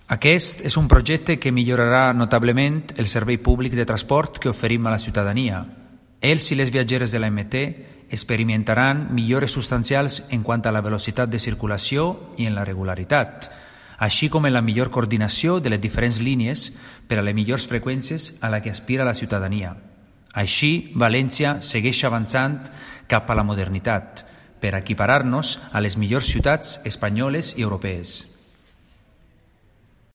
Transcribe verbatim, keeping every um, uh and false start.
Aquest és un projecte que millorarà notablement el servei públic de transport que oferim a la ciutadania. Els i les viatgeres de la M T experimentaran millores substancials en quant a la velocitat de circulació i en la regularitat, així com en la millor coordinació de les diferents línies per a les millors freqüències a la que aspira la ciutadania. Així, València segueix avançant cap a la modernitat per equiparar-nos a les millors ciutats espanyoles i europees.